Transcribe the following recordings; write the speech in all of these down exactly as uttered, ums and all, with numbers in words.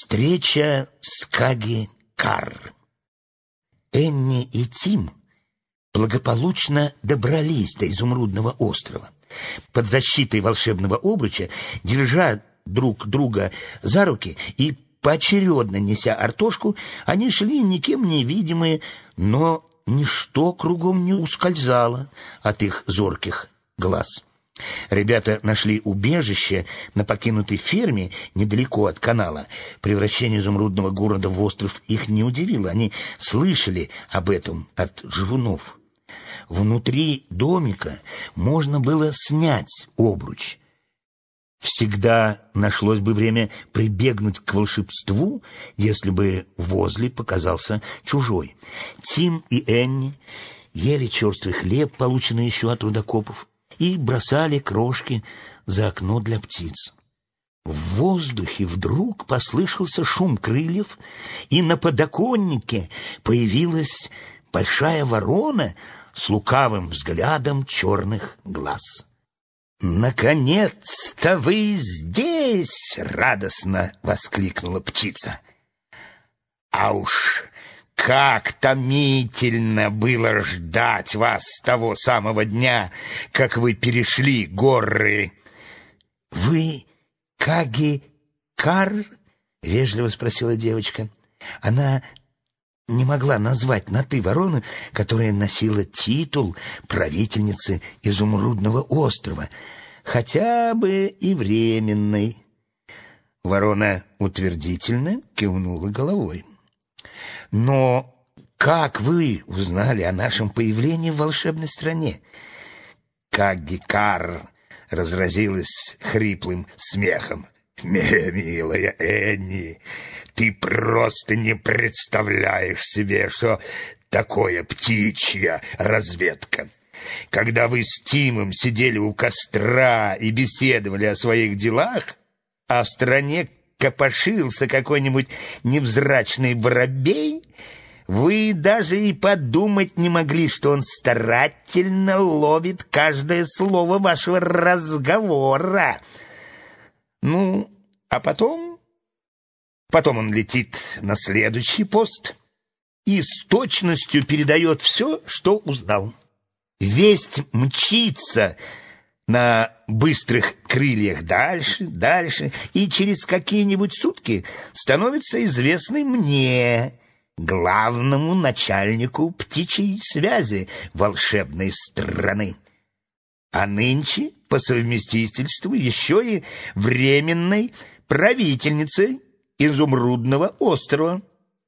Встреча с Каги-Кар. Энни и Тим благополучно добрались до Изумрудного острова. Под защитой волшебного обруча, держа друг друга за руки и поочередно неся артошку, они шли никем не видимые, но ничто кругом не ускользало от их зорких глаз. Ребята нашли убежище на покинутой ферме недалеко от канала. Превращение изумрудного города в остров их не удивило. Они слышали об этом от живунов. Внутри домика можно было снять обруч. Всегда нашлось бы время прибегнуть к волшебству, если бы возле показался чужой. Тим и Энни ели черствый хлеб, полученный еще от рудокопов, и бросали крошки за окно для птиц. В воздухе вдруг послышался шум крыльев, и на подоконнике появилась большая ворона с лукавым взглядом черных глаз. «Наконец-то вы здесь!» — радостно воскликнула птица. «А уж как томительно было ждать вас с того самого дня, как вы перешли горы!» «Вы Каги-Кар?» — вежливо спросила девочка. Она не могла назвать на «ты» ворону, которая носила титул правительницы Изумрудного острова, хотя бы и временной. Ворона утвердительно кивнула головой. «Но как вы узнали о нашем появлении в волшебной стране?» Каги-Кар разразилась хриплым смехом. «Милая Энни, ты просто не представляешь себе, что такое птичья разведка. Когда вы с Тимом сидели у костра и беседовали о своих делах, а в стране копошился какой-нибудь невзрачный воробей, вы даже и подумать не могли, что он старательно ловит каждое слово вашего разговора. Ну, а потом... Потом он летит на следующий пост и с точностью передает все, что узнал. Весть мчится на быстрых крыльях дальше, дальше, и через какие-нибудь сутки становится известной мне, главному начальнику птичьей связи волшебной страны. А нынче по совместительству еще и временной правительницей Изумрудного острова».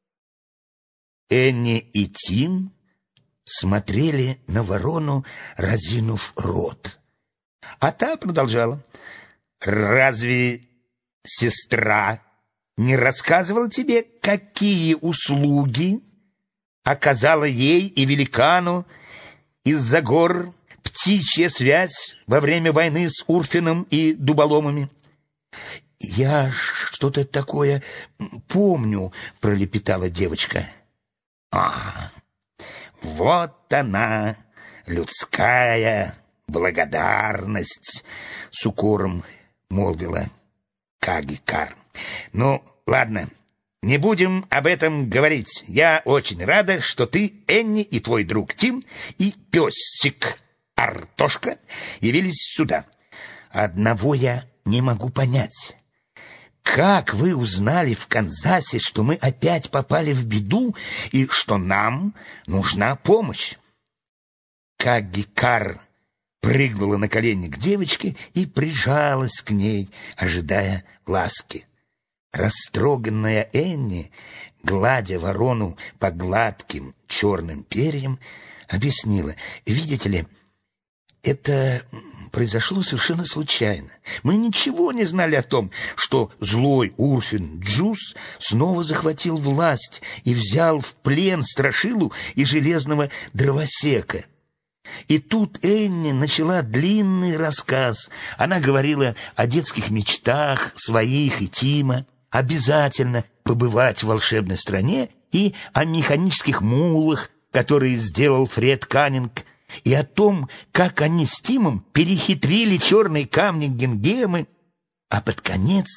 Энни и Тим смотрели на ворону, разинув рот. А та продолжала. «Разве сестра не рассказывала тебе, какие услуги оказала ей и великану из-за гор птичья связь во время войны с Урфином и дуболомами?» «Я что-то такое помню», — пролепетала девочка. «А, вот она, людская благодарность», — с укором молвила Каги-Кар. «Ну, ладно, не будем об этом говорить. Я очень рада, что ты, Энни, и твой друг Тим, и песик Артошка явились сюда. Одного я не могу понять. Как вы узнали в Канзасе, что мы опять попали в беду и что нам нужна помощь?» Каги-Кар прыгнула на колени к девочке и прижалась к ней, ожидая ласки. Растроганная Энни, гладя ворону по гладким черным перьям, объяснила: «Видите ли, это произошло совершенно случайно. Мы ничего не знали о том, что злой Урфин Джус снова захватил власть и взял в плен Страшилу и Железного Дровосека». И тут Энни начала длинный рассказ. Она говорила о детских мечтах своих и Тима, обязательно побывать в волшебной стране, и о механических мулах, которые сделал Фред Каннинг, и о том, как они с Тимом перехитрили черные камни Гингемы. А под конец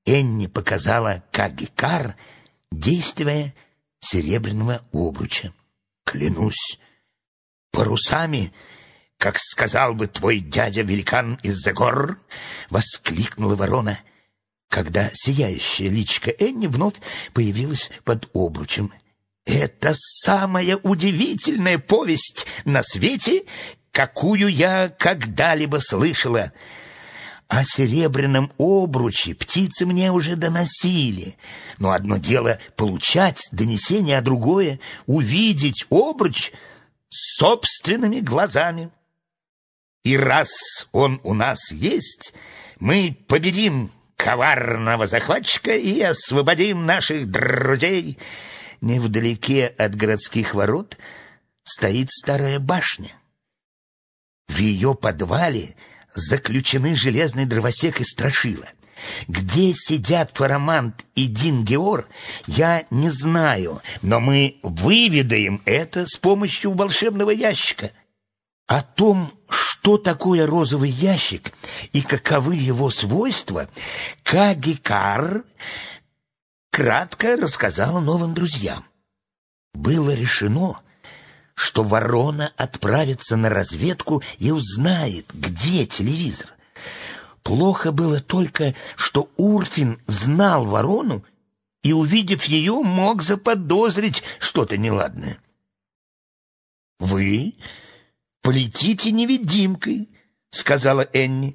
Энни показала Каги-Кар действие серебряного обруча. «Клянусь парусами, как сказал бы твой дядя-великан из-за гор!» — воскликнула ворона, когда сияющая личико Энни вновь появилась под обручем. «Это самая удивительная повесть на свете, какую я когда-либо слышала. О серебряном обруче птицы мне уже доносили, но одно дело получать донесение, а другое — увидеть обруч собственными глазами. И раз он у нас есть, мы победим коварного захватчика и освободим наших друзей». Невдалеке от городских ворот стоит старая башня. В ее подвале заключены железный дровосек и страшила. Где сидят Фарамант и Дингеор, я не знаю, но мы выведаем это с помощью волшебного ящика. О том, что такое розовый ящик и каковы его свойства, Каги-Кар кратко рассказала новым друзьям. Было решено, что ворона отправится на разведку и узнает, где телевизор. Плохо было только, что Урфин знал ворону и, увидев ее, мог заподозрить что-то неладное. «Вы полетите невидимкой», — сказала Энни.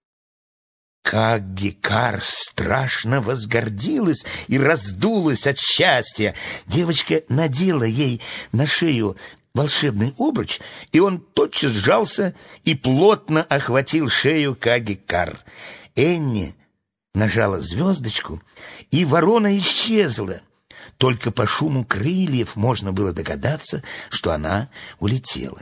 Каги-Кар страшно возгордилась и раздулась от счастья. Девочка надела ей на шею волшебный обруч, и он тотчас сжался и плотно охватил шею Каги-Кар. Энни нажала звездочку, и ворона исчезла. Только по шуму крыльев можно было догадаться, что она улетела.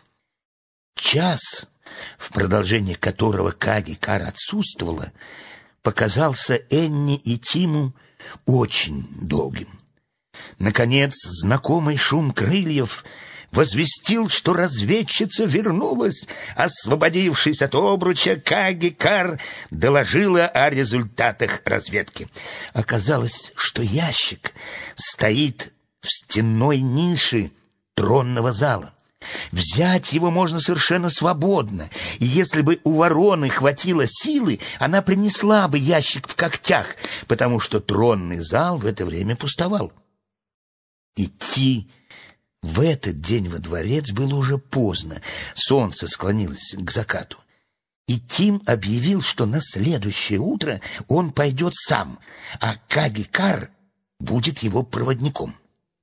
Час, в продолжение которого Каги-Кар отсутствовала, показался Энни и Тиму очень долгим. Наконец, знакомый шум крыльев возвестил, что разведчица вернулась. Освободившись от обруча, Каги-Кар доложила о результатах разведки. Оказалось, что ящик стоит в стенной нише тронного зала. Взять его можно совершенно свободно, и если бы у вороны хватило силы, она принесла бы ящик в когтях, потому что тронный зал в это время пустовал. Идти в этот день во дворец было уже поздно, солнце склонилось к закату. И Тим объявил, что на следующее утро он пойдет сам, а Каги-Кар будет его проводником.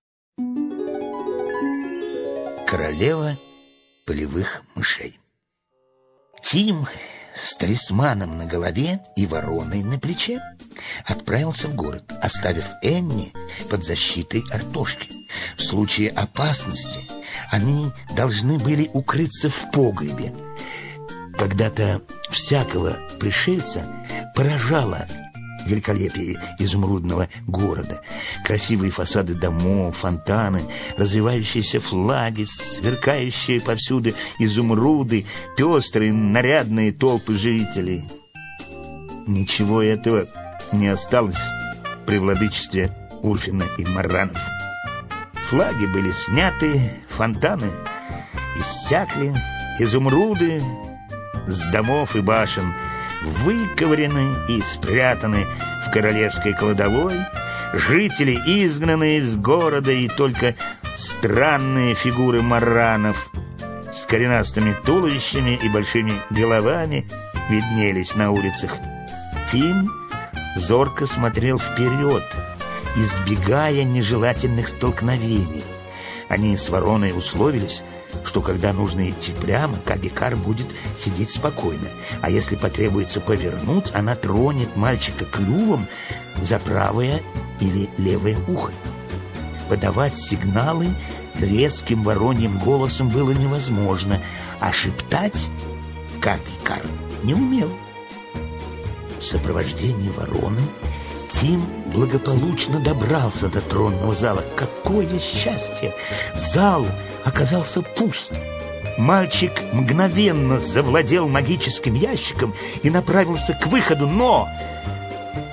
Королева полевых мышей. Тим с талисманом на голове и вороной на плече отправился в город, оставив Энни под защитой Артошки. В случае опасности они должны были укрыться в погребе. Когда-то всякого пришельца поражало великолепие изумрудного города. Красивые фасады домов, фонтаны, развивающиеся флаги, сверкающие повсюду изумруды, пестрые нарядные толпы жителей. Ничего этого не осталось при владычестве Урфина и Марранов. Флаги были сняты, фонтаны иссякли, изумруды с домов и башен выковырены и спрятаны в королевской кладовой, жители изгнаны из города, и только странные фигуры марранов с коренастыми туловищами и большими головами виднелись на улицах. Тим зорко смотрел вперед, избегая нежелательных столкновений. Они с вороной условились, что когда нужно идти прямо, Каги-Кар будет сидеть спокойно, а если потребуется повернуть, она тронет мальчика клювом за правое или левое ухо. Подавать сигналы резким вороньим голосом было невозможно, а шептать Каги-Кар не умел. В сопровождении вороны Тим благополучно добрался до тронного зала. Какое счастье! Зал оказался пуст. Мальчик мгновенно завладел магическим ящиком и направился к выходу, но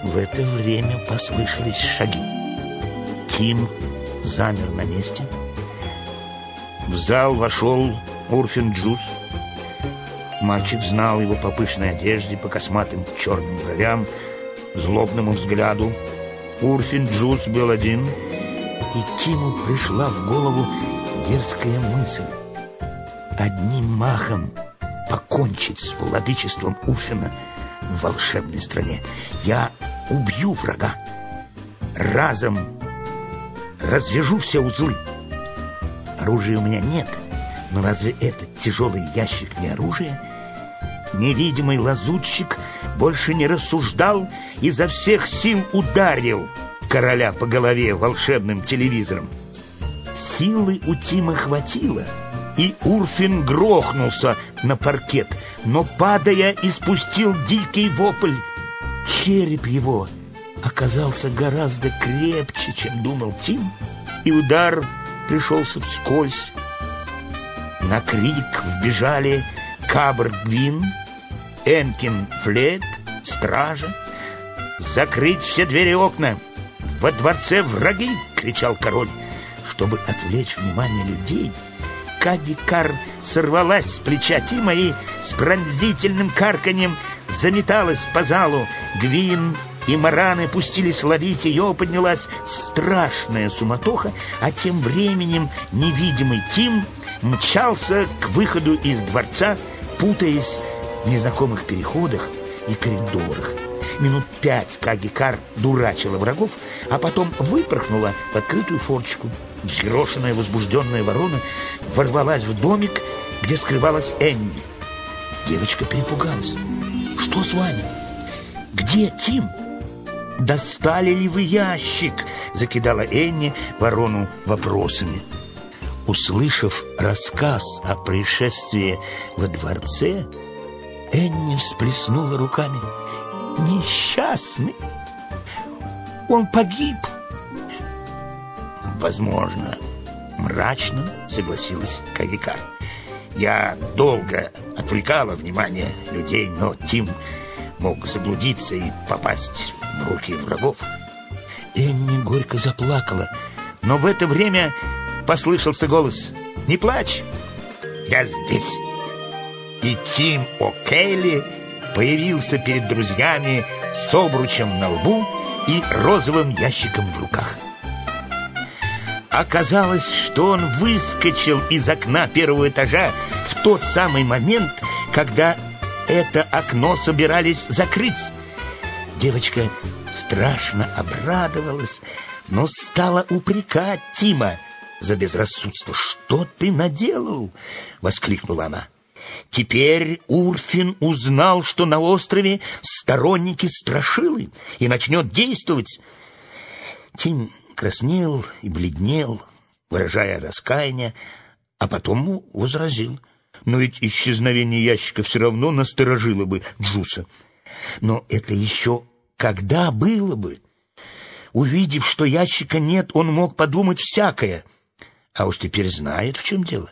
В это время послышались шаги. Тим замер на месте. В зал вошел Урфин Джюс. Мальчик знал его по пышной одежде, по косматым черным бровям, злобному взгляду. Урфин Джюс был один, и Тиму пришла в голову дерзкая мысль одним махом покончить с владычеством Урфина в волшебной стране. Я убью врага, разом развяжу все узлы. Оружия у меня нет, но разве этот тяжелый ящик не оружие? Невидимый лазутчик больше не рассуждал, изо всех сил ударил короля по голове волшебным телевизором. Силы у Тима хватило, и Урфин грохнулся на паркет, но, падая, испустил дикий вопль. Череп его оказался гораздо крепче, чем думал Тим, и удар пришелся вскользь. На крик вбежали Кабр Гвин, Энкин Флет, стража. «Закрыть все двери и окна! Во дворце враги!» — кричал король. Чтобы отвлечь внимание людей, Каги-Кар сорвалась с плеча Тима и с пронзительным карканьем заметалась по залу. Гвин и Мараны пустились ловить ее, поднялась страшная суматоха, а тем временем невидимый Тим мчался к выходу из дворца, путаясь в незнакомых переходах и коридорах. Минут пять Каги-Кар дурачила врагов, а потом выпорхнула в открытую форточку. Взъерошенная, возбужденная ворона ворвалась в домик, где скрывалась Энни. Девочка перепугалась. «Что с вами? Где Тим? Достали ли вы ящик?» — закидала Энни ворону вопросами. Услышав рассказ о происшествии во дворце, Энни всплеснула руками. «Несчастный! Он погиб!» «Возможно», — мрачно согласилась Каги-Кар. «Я долго отвлекала внимание людей, но Тим мог заблудиться и попасть в руки врагов». Энни горько заплакала, но в это время послышался голос: «Не плачь, я здесь». И Тим О'Кейли появился перед друзьями с обручем на лбу и розовым ящиком в руках. Оказалось, что он выскочил из окна первого этажа в тот самый момент, когда это окно собирались закрыть. Девочка страшно обрадовалась, но стала упрекать Тима за безрассудство. «Что ты наделал?» — воскликнула она. Теперь Урфин узнал, что на острове сторонники Страшилы, и начнет действовать. Тим краснел и бледнел, выражая раскаяние, а потом возразил: «Но ведь исчезновение ящика все равно насторожило бы Джуса». «Но это еще когда было бы? Увидев, что ящика нет, он мог подумать всякое, а уж теперь знает, в чем дело».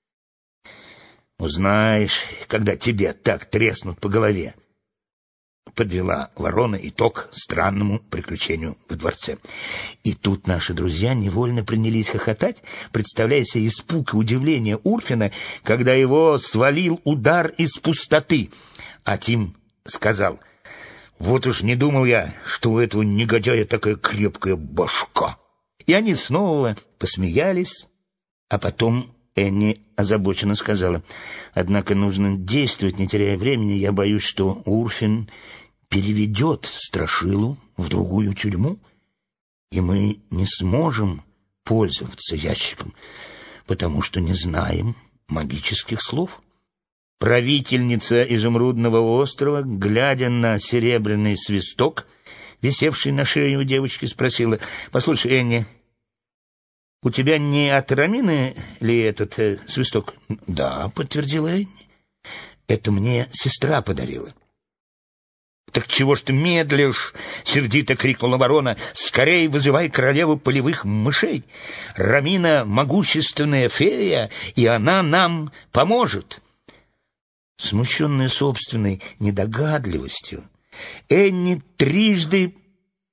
«Узнаешь, когда тебе так треснут по голове», — подвела ворона итог странному приключению во дворце. И тут наши друзья невольно принялись хохотать, представляя себе испуг и удивление Урфина, когда его свалил удар из пустоты. А Тим сказал: «Вот уж не думал я, что у этого негодяя такая крепкая башка». И они снова посмеялись, а потом Энни озабоченно сказала: «Однако нужно действовать, не теряя времени. Я боюсь, что Урфин переведет Страшилу в другую тюрьму, и мы не сможем пользоваться ящиком, потому что не знаем магических слов». Правительница Изумрудного острова, глядя на серебряный свисток, висевший на шее у девочки, спросила: «Послушай, Энни, у тебя не от Рамины ли этот э, свисток?» «Да», — подтвердила Энни. «Это мне сестра подарила». «Так чего ж ты медлишь?» — сердито крикнула ворона. «Скорей вызывай королеву полевых мышей. Рамина — могущественная фея, и она нам поможет». Смущенная собственной недогадливостью, Энни трижды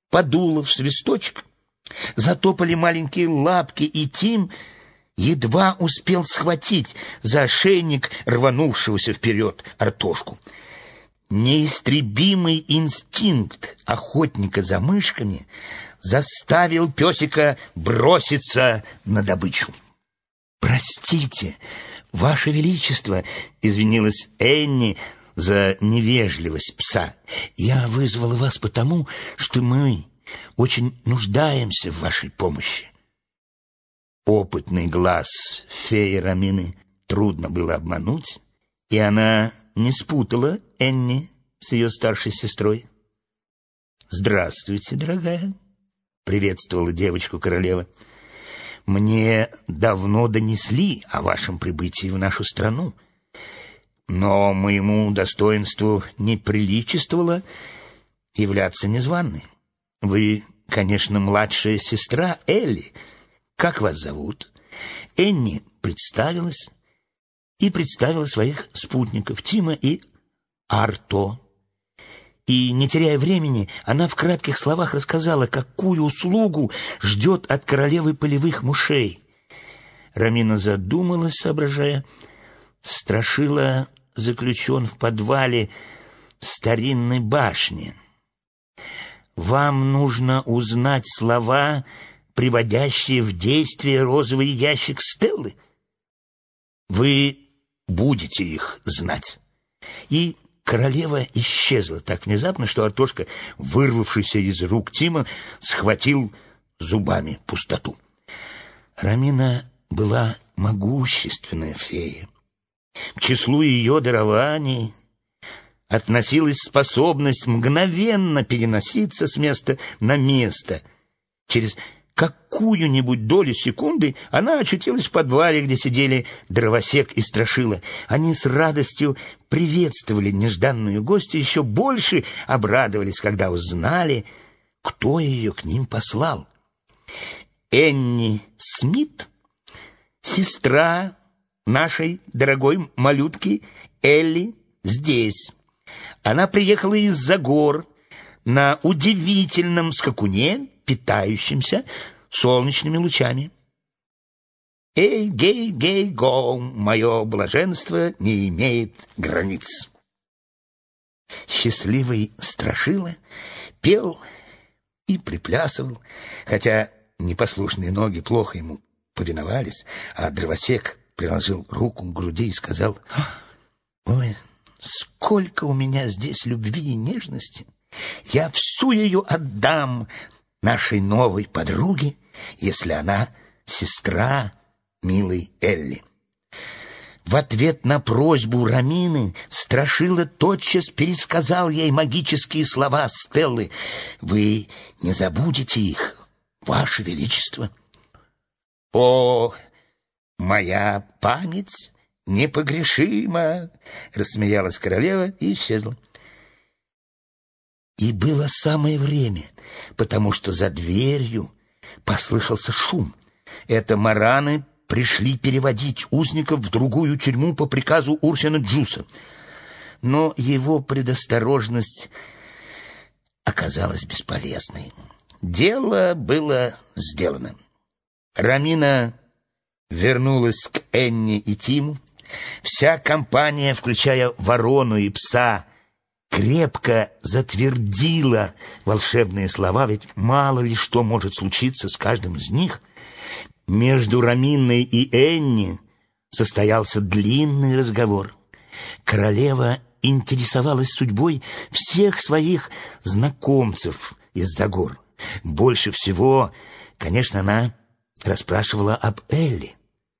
подуло в свисточек, затопали маленькие лапки, и Тим едва успел схватить за ошейник рванувшегося вперед Артошку. Неистребимый инстинкт охотника за мышками заставил песика броситься на добычу. «Простите, Ваше Величество», — извинилась Энни за невежливость пса, — «я вызвала вас потому, что мы очень нуждаемся в вашей помощи». Опытный глаз феи Ромины трудно было обмануть, и она не спутала Энни с ее старшей сестрой. «Здравствуйте, дорогая», — приветствовала девочку королева. «Мне давно донесли о вашем прибытии в нашу страну, но моему достоинству не приличествовало являться незваной. Вы, конечно, младшая сестра Элли. Как вас зовут?» Энни представилась и представила своих спутников Тима и Арто. И, не теряя времени, она в кратких словах рассказала, какую услугу ждет от королевы полевых мышей. Ромина задумалась, соображая. Страшила заключен в подвале старинной башни. «Вам нужно узнать слова, приводящие в действие розовый ящик Стеллы. Вы будете их знать». И королева исчезла так внезапно, что Артошка, вырвавшийся из рук Тима, схватил зубами пустоту. Ромина была могущественная фея. К числу ее дарований относилась способность мгновенно переноситься с места на место. Через какую-нибудь долю секунды она очутилась в подвале, где сидели Дровосек и Страшила. Они с радостью приветствовали нежданную гостью, еще больше обрадовались, когда узнали, кто ее к ним послал. Энни Смит, сестра нашей дорогой малютки Элли, здесь. Она приехала из-за гор на удивительном скакуне, питающимся солнечными лучами. «Эй, гей, гей, го, мое блаженство не имеет границ». Счастливый Страшила пел и приплясывал, хотя непослушные ноги плохо ему повиновались, а Дровосек приложил руку к груди и сказал: «Ой, сколько у меня здесь любви и нежности! Я всю ее отдам нашей новой подруге, если она сестра милой Элли». В ответ на просьбу Ромины Страшила тотчас пересказал ей магические слова Стеллы. «Вы не забудете их, Ваше Величество». «О, моя память непогрешима!» — рассмеялась королева и исчезла. И было самое время, потому что за дверью послышался шум. Это мараны пришли переводить узников в другую тюрьму по приказу Урсена Джуса. Но его предосторожность оказалась бесполезной. Дело было сделано. Ромина вернулась к Энни и Тиму. Вся компания, включая ворону и пса, крепко затвердила волшебные слова, ведь мало ли что может случиться с каждым из них. Между Роминой и Энни состоялся длинный разговор. Королева интересовалась судьбой всех своих знакомцев из-за гор. Больше всего, конечно, она расспрашивала об Элли.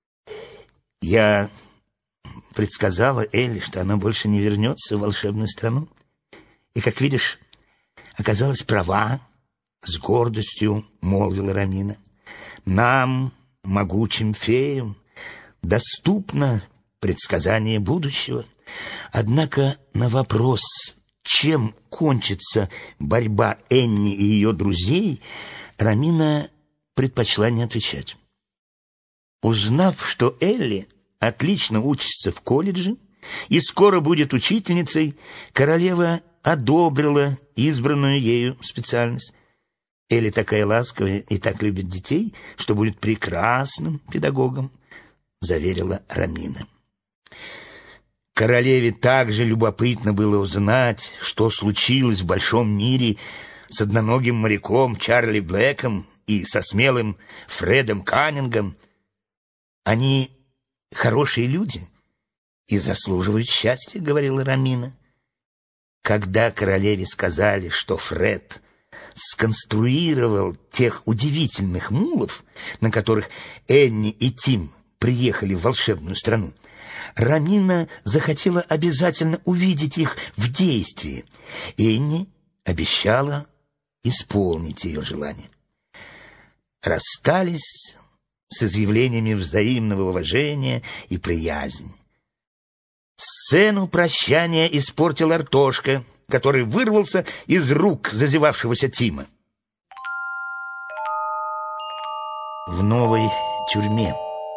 Я предсказала Элли, что она больше не вернется в волшебную страну. И, как видишь, оказалась права, с гордостью молвила Ромина. Нам, могучим феям, доступно предсказание будущего. Однако на вопрос, чем кончится борьба Энни и ее друзей, Ромина предпочла не отвечать. Узнав, что Элли отлично учится в колледже и скоро будет учительницей, королева одобрила избранную ею специальность. Элли такая ласковая и так любит детей, что будет прекрасным педагогом, заверила Ромина. Королеве также любопытно было узнать, что случилось в большом мире с одноногим моряком Чарли Блэком и со смелым Фредом Каннингом. Они хорошие люди и заслуживают счастья, говорила Ромина. Когда королеве сказали, что Фред сконструировал тех удивительных мулов, на которых Энни и Тим приехали в волшебную страну, Ромина захотела обязательно увидеть их в действии. Энни обещала исполнить ее желание. Расстались с изъявлениями взаимного уважения и приязни. Сцену прощания испортил Артошка, который вырвался из рук зазевавшегося Тима. В новой тюрьме.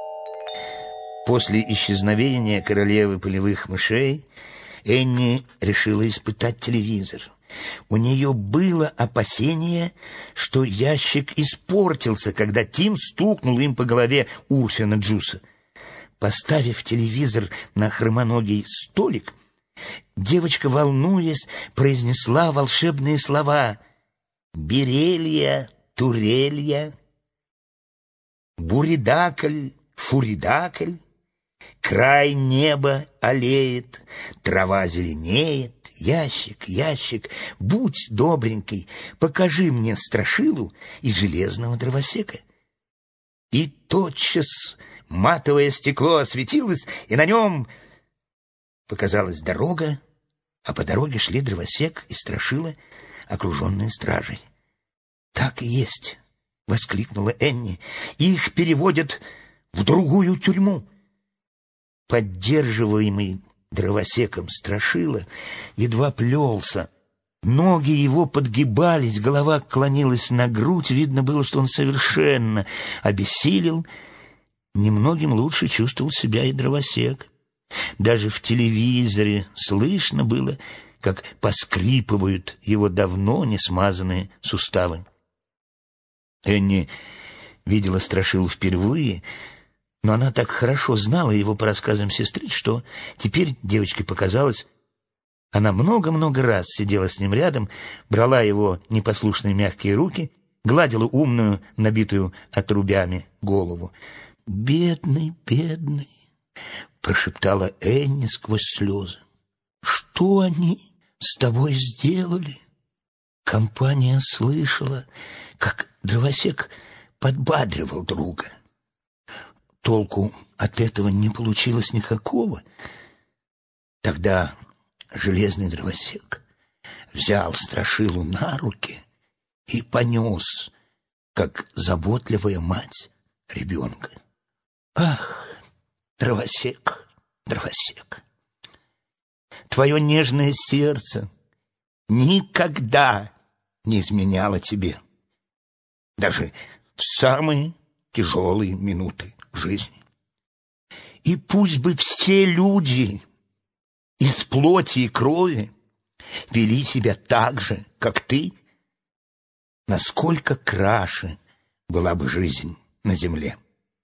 После исчезновения королевы полевых мышей Энни решила испытать телевизор. У нее было опасение, что ящик испортился, когда Тим стукнул им по голове Урфина Джуса. Поставив телевизор на хромоногий столик, девочка, волнуясь, произнесла волшебные слова: «Берелья, турелья, буридакль, фуридакль, край неба алеет, трава зеленеет, ящик, ящик, будь добренький, покажи мне страшилу и железного дровосека». И тотчас матовое стекло осветилось, и на нем показалась дорога, а по дороге шли дровосек и страшила, окруженные стражей. «Так и есть!» — воскликнула Энни. «Их переводят в другую тюрьму». Поддерживаемый дровосеком страшила едва плелся. Ноги его подгибались, голова клонилась на грудь. Видно было, что он совершенно обессилел. Немногим лучше чувствовал себя и дровосек. Даже в телевизоре слышно было, как поскрипывают его давно не смазанные суставы. Энни видела страшилу впервые, но она так хорошо знала его по рассказам сестры, что теперь девочке показалось, она много-много раз сидела с ним рядом, брала его непослушные мягкие руки, гладила умную, набитую отрубями голову. «Бедный, бедный!» — прошептала Энни сквозь слезы. «Что они с тобой сделали?» Компания слышала, как дровосек подбадривал друга. Толку от этого не получилось никакого. Тогда железный дровосек взял страшилу на руки и понес, как заботливая мать ребенка. «Ах, дровосек, дровосек, твое нежное сердце никогда не изменяло тебе, даже в самые тяжелые минуты жизни. И пусть бы все люди из плоти и крови вели себя так же, как ты, насколько краше была бы жизнь на земле».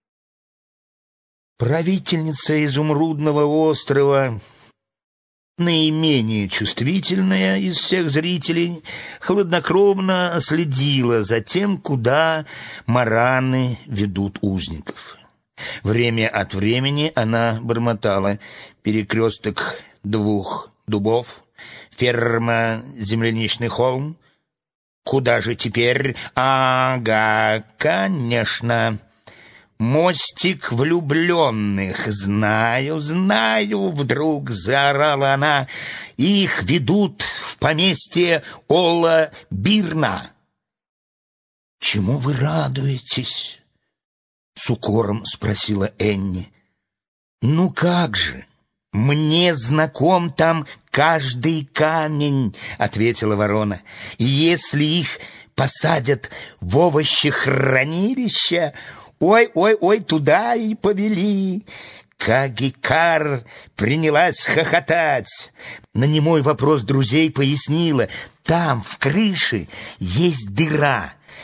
Правительница Изумрудного острова, наименее чувствительная из всех зрителей, хладнокровно следила за тем, куда мараны ведут узников. Время от времени она бормотала: перекресток двух дубов, ферма земляничный холм. Куда же теперь? Ага, конечно, мостик влюбленных. Знаю, знаю, вдруг заорала она. Их ведут в поместье Олла Бирна. Чему вы радуетесь? С укором спросила Энни. Ну как же, мне знаком там каждый камень, ответила ворона. И если их посадят в овощехранилище, ой-ой-ой, туда и повели. Кагикар принялась хохотать. На немой вопрос друзей пояснила: там в крыше есть дыра.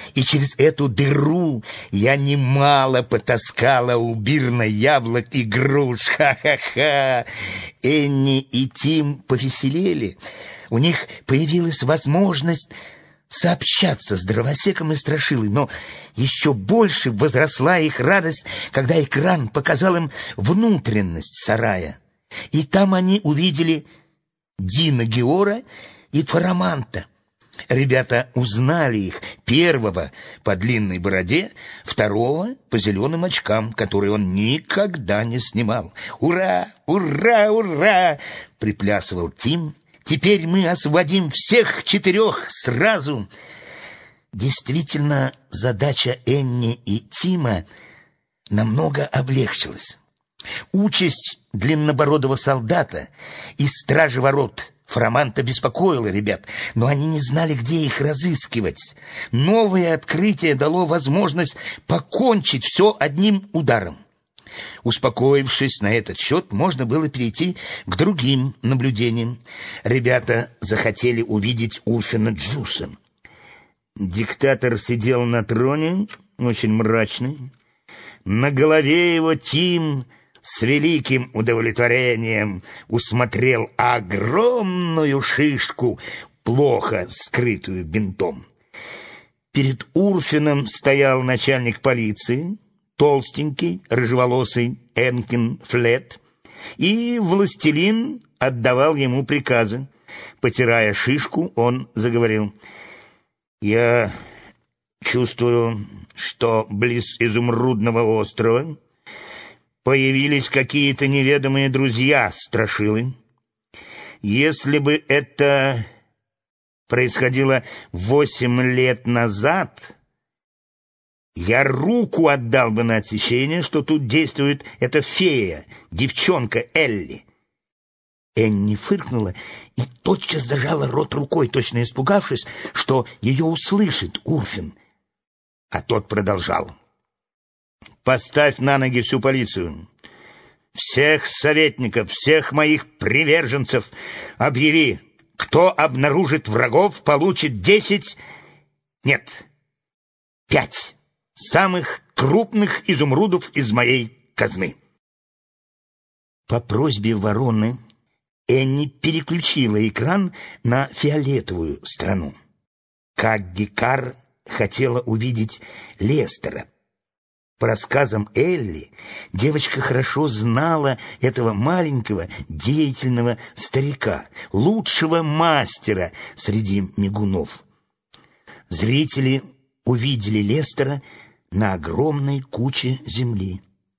И через эту дыру я немало потаскала у Бирна яблок и груш. Ха-ха-ха! Энни и Тим повеселели. У них появилась возможность сообщаться с Дровосеком и Страшилой, но еще больше возросла их радость, когда экран показал им внутренность сарая. И там они увидели Дина Геора и Фараманта. Ребята узнали их: первого по длинной бороде, второго по зеленым очкам, которые он никогда не снимал. «Ура! Ура! Ура!» — приплясывал Тим. «Теперь мы освободим всех четырех сразу!» Действительно, задача Энни и Тима намного облегчилась. Участь длиннобородого солдата и стражи ворот Фараманта беспокоила ребят, но они не знали, где их разыскивать. Новое открытие дало возможность покончить все одним ударом. Успокоившись на этот счет, можно было перейти к другим наблюдениям. Ребята захотели увидеть Урфина Джуса. Диктатор сидел на троне, очень мрачный. На голове его Тим с великим удовлетворением усмотрел огромную шишку, плохо скрытую бинтом. Перед Урфином стоял начальник полиции, толстенький, рыжеволосый Энкин Флет, и властелин отдавал ему приказы. Потирая шишку, он заговорил: «Я чувствую, что близ Изумрудного острова появились какие-то неведомые друзья Страшилы. Если бы это происходило восемь лет назад, я руку отдал бы на отсечение, что тут действует эта фея, девчонка Элли». Энни фыркнула и тотчас зажала рот рукой, точно испугавшись, что ее услышит Урфин. А тот продолжал: «Поставь на ноги всю полицию, всех советников, всех моих приверженцев. Объяви, кто обнаружит врагов, получит десять, нет, пять самых крупных изумрудов из моей казны». По просьбе вороны Энни переключила экран на фиолетовую страну. Кагги Карр хотела увидеть Лестера. По рассказам Элли, девочка хорошо знала этого маленького деятельного старика, лучшего мастера среди мигунов. Зрители увидели Лестера на огромной куче земли.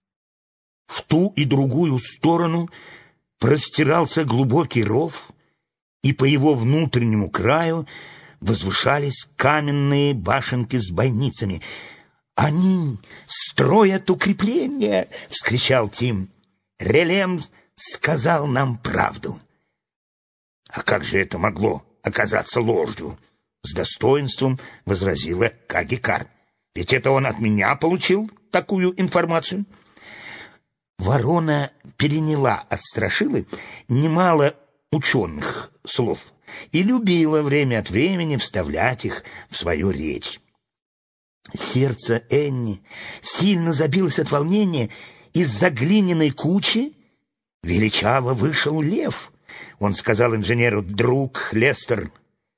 В ту и другую сторону простирался глубокий ров, и по его внутреннему краю возвышались каменные башенки с бойницами. «Они строят укрепления!» — вскричал Тим. «Релем сказал нам правду». «А как же это могло оказаться ложью?» — с достоинством возразила Кагги Карр. «Ведь это он от меня получил такую информацию». Ворона переняла от Страшилы немало ученых слов и любила время от времени вставлять их в свою речь. Сердце Энни сильно забилось от волнения. Из-за глиняной кучи величаво вышел лев. Он сказал инженеру: «Друг Лестер,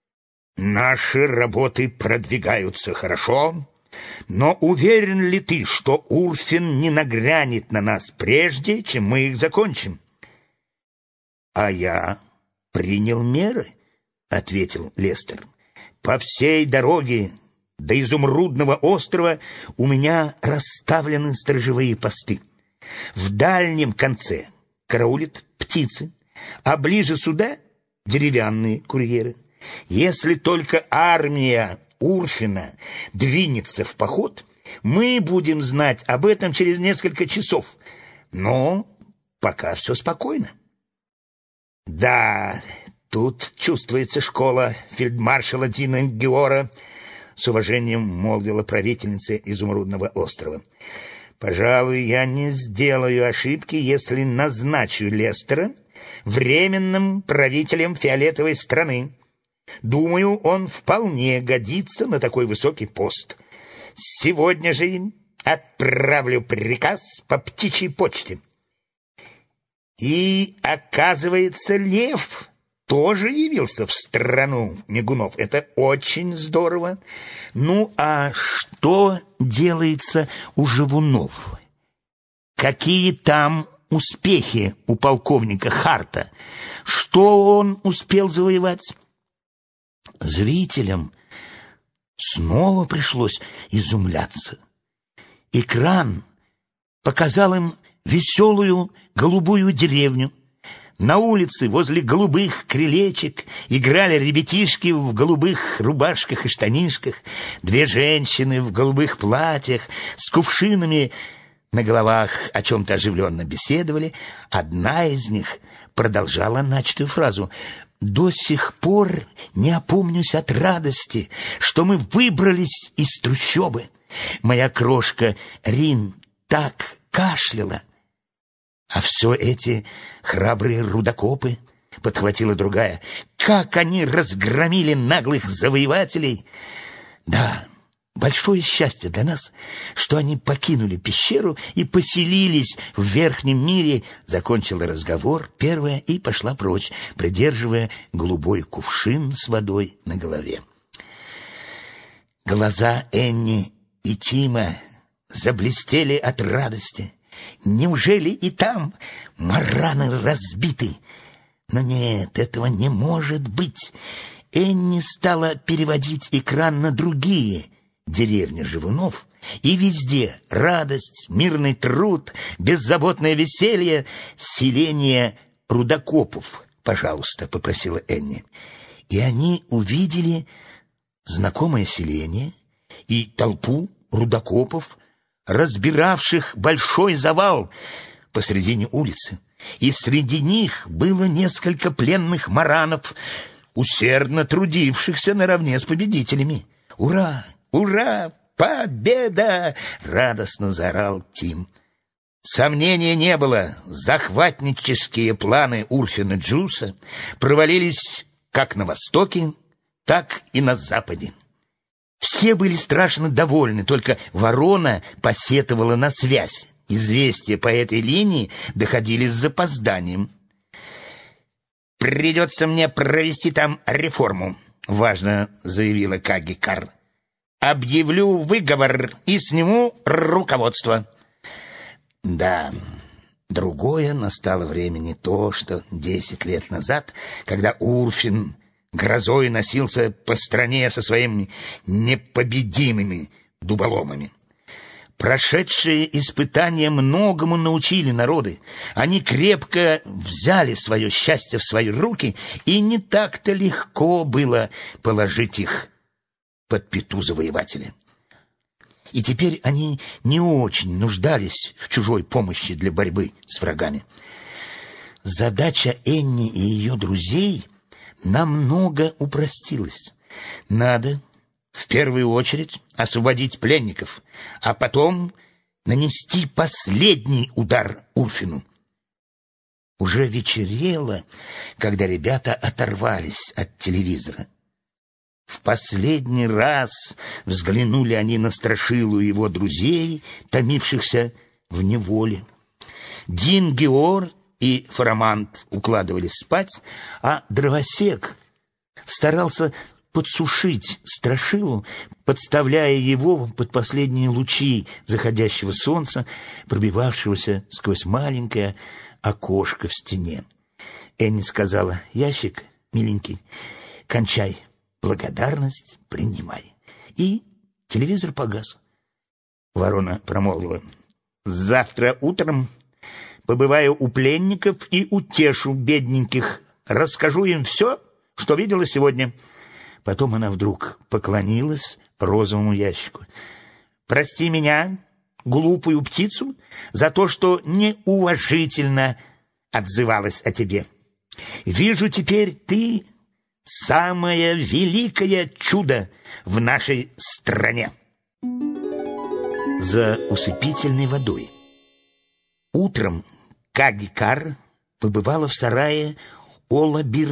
наши работы продвигаются хорошо, но уверен ли ты, что Урфин не нагрянет на нас прежде, чем мы их закончим?» «А я принял меры», — ответил Лестер. «По всей дороге до Изумрудного острова у меня расставлены сторожевые посты. В дальнем конце караулят птицы, а ближе сюда деревянные курьеры. Если только армия Урфина двинется в поход, мы будем знать об этом через несколько часов. Но пока все спокойно». «Да, тут чувствуется школа фельдмаршала Дина Геора», — с уважением молвила правительница Изумрудного острова. «Пожалуй, я не сделаю ошибки, если назначу Лестера временным правителем фиолетовой страны. Думаю, он вполне годится на такой высокий пост. Сегодня же отправлю приказ по птичьей почте. И, оказывается, лев тоже явился в страну мигунов. Это очень здорово. Ну, а что делается у живунов? Какие там успехи у полковника Харта? Что он успел завоевать? Зрителям снова пришлось изумляться. Экран показал им веселую голубую деревню. На улице возле голубых крылечек играли ребятишки в голубых рубашках и штанишках, две женщины в голубых платьях с кувшинами на головах о чем-то оживленно беседовали. Одна из них продолжала начатую фразу: «До сих пор не опомнюсь от радости, что мы выбрались из трущобы. Моя крошка Рин так кашляла». «А все эти храбрые рудокопы», — подхватила другая, — «как они разгромили наглых завоевателей!» «Да, большое счастье для нас, что они покинули пещеру и поселились в верхнем мире», — закончила разговор первая и пошла прочь, придерживая голубой кувшин с водой на голове. Глаза Энни и Тима заблестели от радости. Неужели и там мараны разбиты? Но нет, этого не может быть. Энни стала переводить экран на другие деревни живунов, и везде радость, мирный труд, беззаботное веселье. «Селение рудокопов, пожалуйста», — попросила Энни. И они увидели знакомое селение и толпу рудокопов, разбиравших большой завал посредине улицы. И среди них было несколько пленных маранов, усердно трудившихся наравне с победителями. «Ура! Ура! Победа!» — радостно заорал Тим. Сомнения не было. Захватнические планы Урфина Джуса провалились как на востоке, так и на западе. Все были страшно довольны, только ворона посетовала на связь. Известия по этой линии доходили с запозданием. «Придется мне провести там реформу», — важно заявила Каги Кар. «Объявлю выговор и сниму руководство». Да, другое настало время, не то, что десять лет назад, когда Урфин грозой носился по стране со своими непобедимыми дуболомами. Прошедшие испытания многому научили народы. Они крепко взяли свое счастье в свои руки, и не так-то легко было положить их под пяту завоевателя. И теперь они не очень нуждались в чужой помощи для борьбы с врагами. Задача Энни и ее друзей намного упростилась. Надо в первую очередь освободить пленников, а потом нанести последний удар Урфину. Уже вечерело, когда ребята оторвались от телевизора. В последний раз взглянули они на Страшилу и его друзей, томившихся в неволе. Дин Геор и Фарамант укладывались спать, а Дровосек старался подсушить Страшилу, подставляя его под последние лучи заходящего солнца, пробивавшегося сквозь маленькое окошко в стене. Энни сказала: «Ящик, миленький, кончай, благодарность принимай». И телевизор погас. Ворона промолвила: «Завтра утром побываю у пленников и утешу бедненьких, расскажу им все, что видела сегодня». Потом она вдруг поклонилась розовому ящику. «Прости меня, глупую птицу, за то, что неуважительно отзывалась о тебе. Вижу, теперь ты самое великое чудо в нашей стране». За усыпительной водой. Утром Каги Кар побывала в сарае Ола Бирна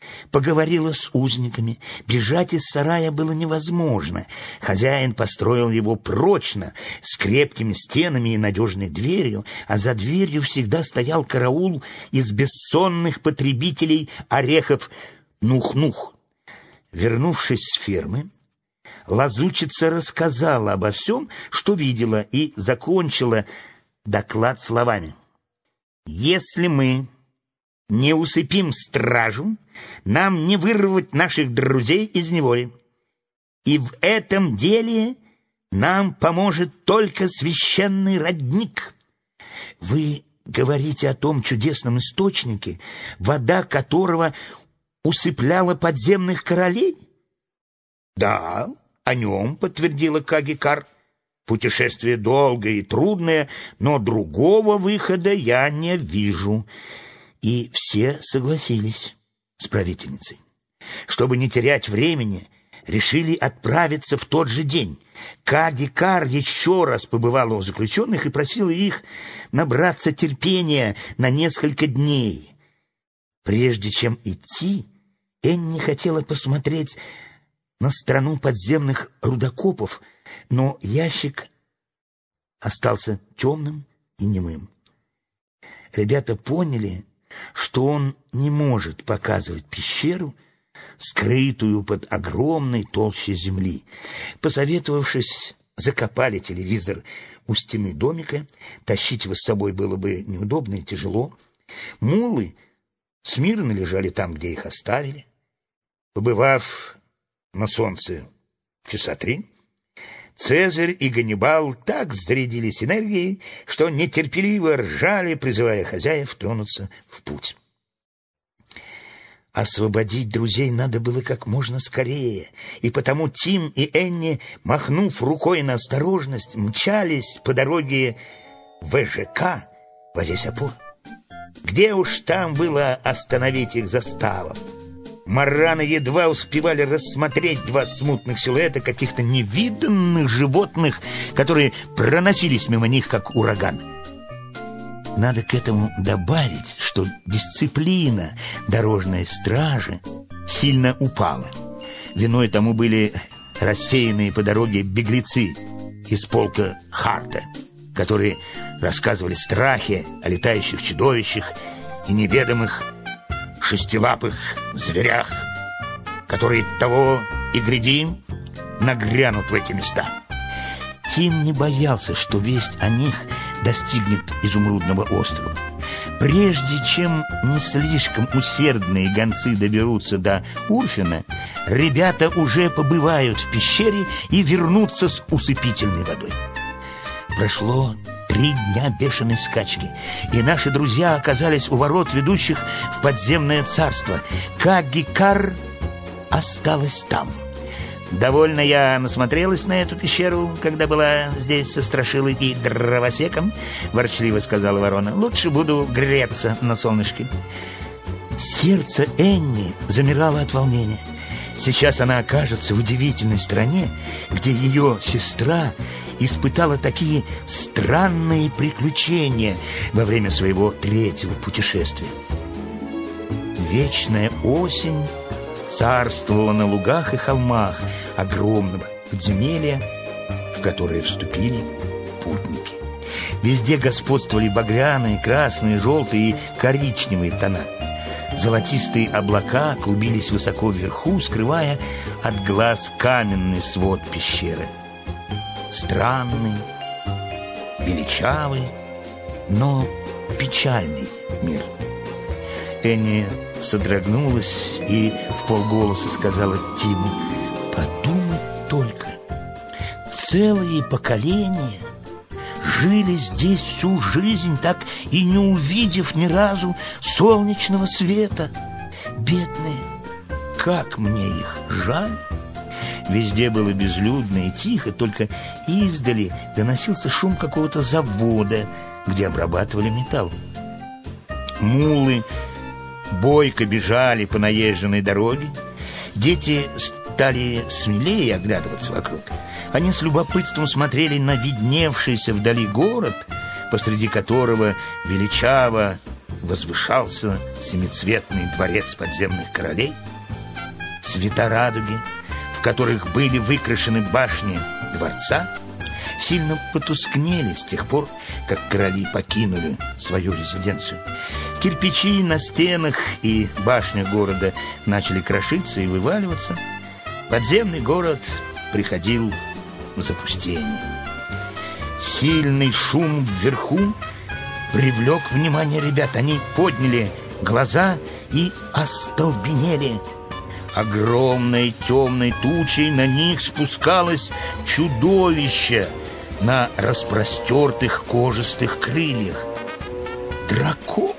поговорила с узниками. Бежать из сарая было невозможно. Хозяин построил его прочно, с крепкими стенами и надежной дверью, а за дверью всегда стоял караул из бессонных потребителей орехов нух-нух. Вернувшись с фермы, лазутчица рассказала обо всем, что видела, и закончила доклад словами: «Если мы не усыпим стражу, нам не вырвать наших друзей из неволи. И в этом деле нам поможет только священный родник. Вы говорите о том чудесном источнике, вода которого усыпляла подземных королей?» «Да, о нем», — подтвердила Каги-Кар. «Путешествие долгое и трудное, но другого выхода я не вижу». И все согласились с правительницей. Чтобы не терять времени, решили отправиться в тот же день. Каги-Кар еще раз побывала у заключенных и просила их набраться терпения на несколько дней. Прежде чем идти, Энни хотела посмотреть на страну подземных рудокопов, но ящик остался темным и немым. Ребята поняли, что он не может показывать пещеру, скрытую под огромной толщей земли. Посоветовавшись, закопали телевизор у стены домика. Тащить его с собой было бы неудобно и тяжело. Мулы смирно лежали там, где их оставили. Побывав на солнце часа три, Цезарь и Ганнибал так зарядились энергией, что нетерпеливо ржали, призывая хозяев тронуться в путь. Освободить друзей надо было как можно скорее, и потому Тим и Энни, махнув рукой на осторожность, мчались по дороге в ЖК во весь опор. Где уж там было остановить их заставом? Мараны едва успевали рассмотреть два смутных силуэта каких-то невиданных животных, которые проносились мимо них, как ураган. Надо к этому добавить, что дисциплина дорожной стражи сильно упала. Виной тому были рассеянные по дороге беглецы из полка Харта, которые рассказывали страхи о летающих чудовищах и неведомых шестилапых зверях, которые того и гляди нагрянут в эти места. Тим не боялся, что весть о них достигнет изумрудного острова. Прежде чем не слишком усердные гонцы доберутся до Урфина, ребята уже побывают в пещере и вернутся с усыпительной водой. Прошло три дня бешеной скачки, и наши друзья оказались у ворот, ведущих в подземное царство. Каги-Кар осталась там. «Довольно я насмотрелась на эту пещеру, когда была здесь со страшилой и дровосеком», — ворчливо сказала ворона. «Лучше буду греться на солнышке». Сердце Энни замирало от волнения. Сейчас она окажется в удивительной стране, где ее сестра испытала такие странные приключения во время своего третьего путешествия. Вечная осень царствовала на лугах и холмах огромного подземелья, в которое вступили путники. Везде господствовали багряные, красные, желтые и коричневые тона. Золотистые облака клубились высоко вверху, скрывая от глаз каменный свод пещеры. Странный, величавый, но печальный мир. Энни содрогнулась и вполголоса сказала Тиму: «Подумать только, целые поколения жили здесь всю жизнь, так и не увидев ни разу солнечного света. Бедные, как мне их жаль!» Везде было безлюдно и тихо, только издали доносился шум какого-то завода, где обрабатывали металл. Мулы бойко бежали по наезженной дороге. Дети стали смелее оглядываться вокруг. Они с любопытством смотрели на видневшийся вдали город, посреди которого величаво возвышался семицветный дворец подземных королей. Цвета радуги, в которых были выкрашены башни дворца, сильно потускнели с тех пор, как короли покинули свою резиденцию. Кирпичи на стенах и башнях города начали крошиться и вываливаться. Подземный город приходил в запустение. Сильный шум вверху привлек внимание ребят. Они подняли глаза и остолбенели. Огромной темной тучей на них спускалось чудовище на распростертых кожистых крыльях. Дракон!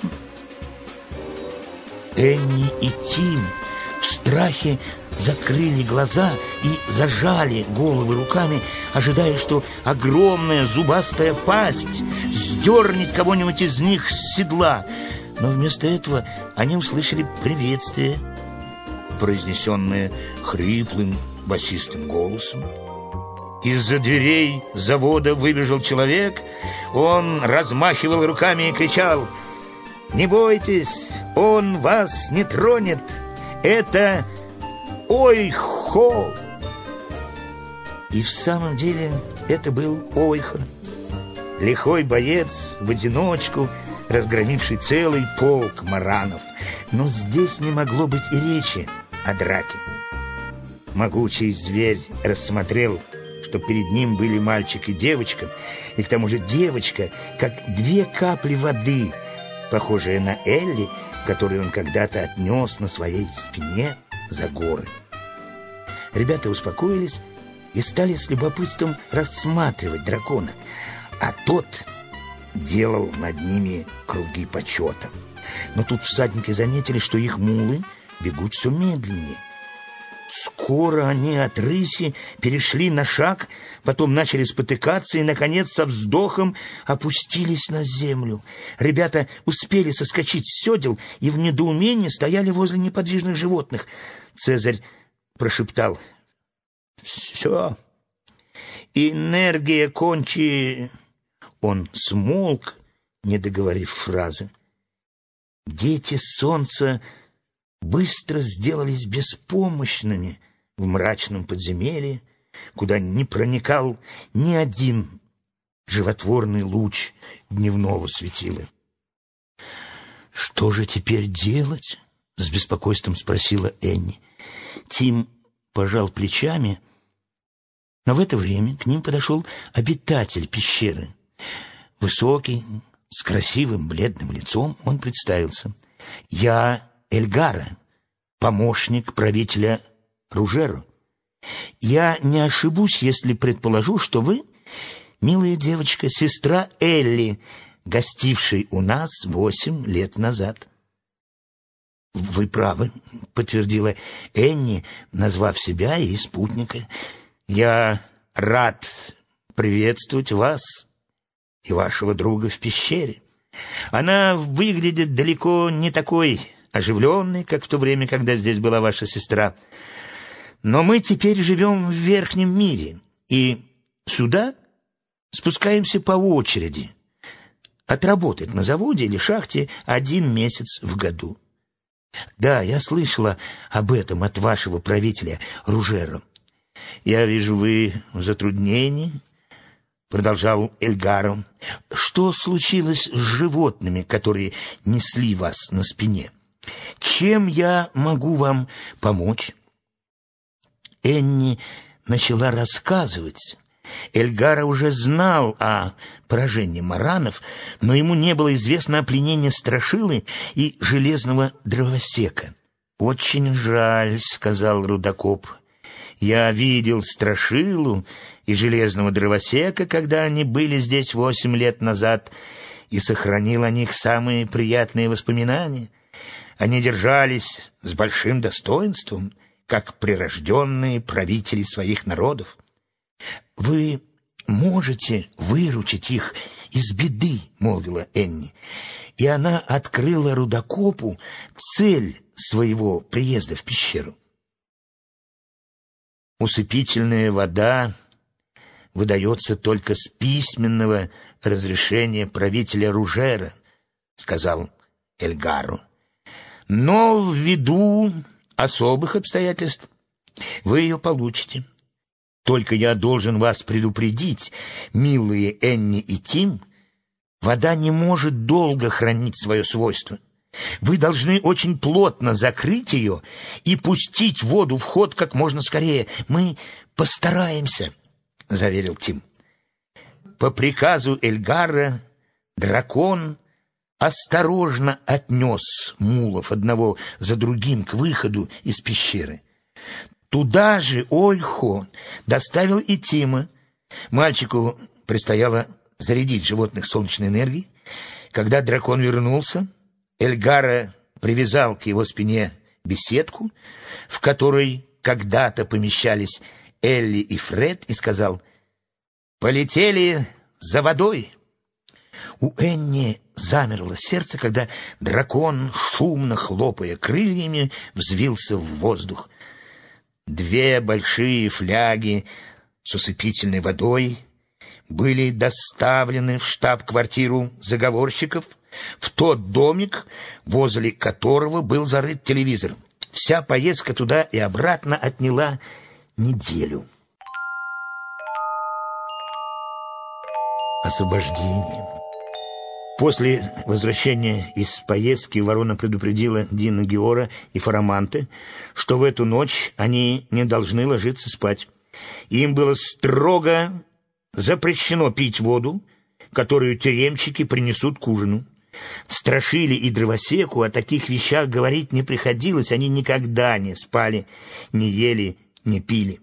Энни и Тим в страхе закрыли глаза и зажали головы руками, ожидая, что огромная зубастая пасть сдернет кого-нибудь из них с седла. Но вместо этого они услышали приветствие, произнесенное хриплым басистым голосом. Из-за дверей завода выбежал человек. Он размахивал руками и кричал: «Не бойтесь, он вас не тронет! Это Ойхо!» И в самом деле это был Ойхо, лихой боец, в одиночку разгромивший целый полк маранов. Но здесь не могло быть и речи о драке. Могучий зверь рассмотрел, что перед ним были мальчик и девочка, и к тому же девочка, как две капли воды, похожая на Элли, которую он когда-то отнес на своей спине за горы. Ребята успокоились и стали с любопытством рассматривать дракона, а тот делал над ними круги почета. Но тут всадники заметили, что их мулы бегут все медленнее. Скоро они от рыси перешли на шаг, потом начали спотыкаться и, наконец, со вздохом опустились на землю. Ребята успели соскочить с седел и в недоумении стояли возле неподвижных животных. Цезарь прошептал: «Все, энергия кончи...» Он смолк, не договорив фразы. Дети солнца быстро сделались беспомощными в мрачном подземелье, куда не проникал ни один животворный луч дневного светила. «Что же теперь делать?» — с беспокойством спросила Энни. Тим пожал плечами, но в это время к ним подошел обитатель пещеры. Высокий, с красивым бледным лицом, он представился. «Я Эльгара, помощник правителя Ружеро. Я не ошибусь, если предположу, что вы, милая девочка, сестра Элли, гостившей у нас восемь лет назад». «Вы правы», — подтвердила Энни, назвав себя и спутника. «Я рад приветствовать вас и вашего друга в пещере. Она выглядит далеко не такой оживленной, как в то время, когда здесь была ваша сестра. Но мы теперь живем в верхнем мире, и сюда спускаемся по очереди, отработать на заводе или шахте один месяц в году. Да, я слышала об этом от вашего правителя Ружеро. Я вижу, вы в затруднении», — продолжал Эльгаро. «Что случилось с животными, которые несли вас на спине? Чем я могу вам помочь?» Энни начала рассказывать. Эльгаро уже знал о поражении маранов, но ему не было известно о пленении Страшилы и железного дровосека. «Очень жаль», — сказал рудокоп. «Я видел Страшилу и железного дровосека, когда они были здесь восемь лет назад, и сохранил о них самые приятные воспоминания. Они держались с большим достоинством, как прирожденные правители своих народов. Вы можете выручить их из беды», — молвила Энни. И она открыла рудокопу цель своего приезда в пещеру. «Усыпительная вода выдается только с письменного разрешения правителя Ружеро», — сказал Эльгару. «Но ввиду особых обстоятельств вы ее получите. Только я должен вас предупредить, милые Энни и Тим, вода не может долго хранить свое свойство. Вы должны очень плотно закрыть ее и пустить воду в ход как можно скорее. Мы постараемся», — заверил Тим. По приказу Эльгара дракон осторожно отнес мулов одного за другим к выходу из пещеры. Туда же Ольхо доставил и Тима. Мальчику предстояло зарядить животных солнечной энергией. Когда дракон вернулся, Эльгара привязал к его спине беседку, в которой когда-то помещались Элли и Фред, и сказал: «Полетели за водой». У Энни замерло сердце, когда дракон, шумно хлопая крыльями, взвился в воздух. Две большие фляги с усыпительной водой были доставлены в штаб-квартиру заговорщиков, в тот домик, возле которого был зарыт телевизор. Вся поездка туда и обратно отняла неделю. Освобождение. После возвращения из поездки ворона предупредила Дина Геора и Фараманте, что в эту ночь они не должны ложиться спать. Им было строго запрещено пить воду, которую тюремщики принесут к ужину. Страшили и Дровосеку о таких вещах говорить не приходилось, они никогда не спали, не ели, не пили.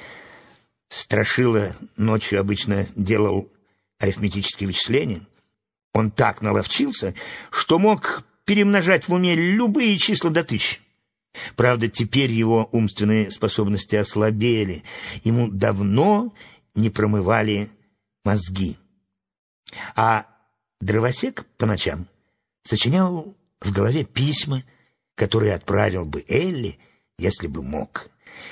Страшила ночью обычно делал арифметические вычисления. Он так наловчился, что мог перемножать в уме любые числа до тысячи. Правда, теперь его умственные способности ослабели, ему давно не промывали мозги. А Дровосек по ночам сочинял в голове письма, которые отправил бы Элли, если бы мог.